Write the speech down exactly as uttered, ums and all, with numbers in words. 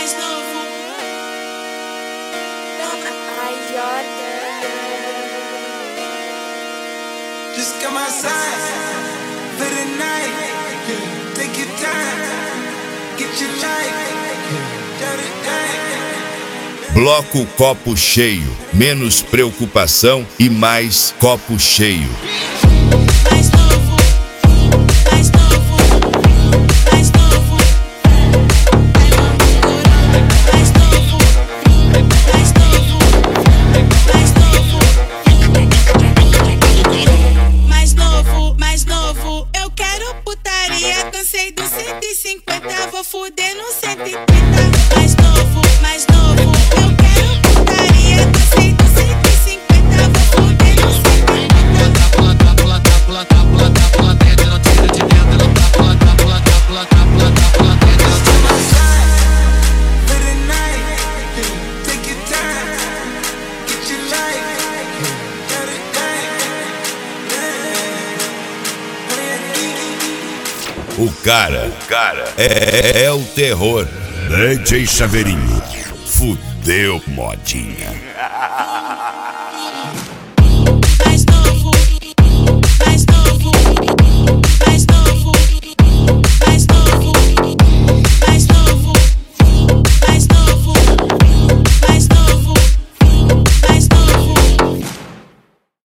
mais novo. Ai, Jordan. Just come outside for the night. Take your time, get your life. Bloco Copo Cheio. Menos preocupação e mais copo cheio. Mais novo, mais novo, mais novo. Mais novo, mais novo, mais novo. Mais novo, mais novo. Eu quero putaria. Cansei do cento e cinquenta, vou fuder no cento e trinta. Mais novo, mais novo. Eu quero putaria. Cansei do cento e cinquenta, vou fuder no cento e trinta. O cara, o cara é, é o terror. D J Chaveirinho. Fudeu, modinha.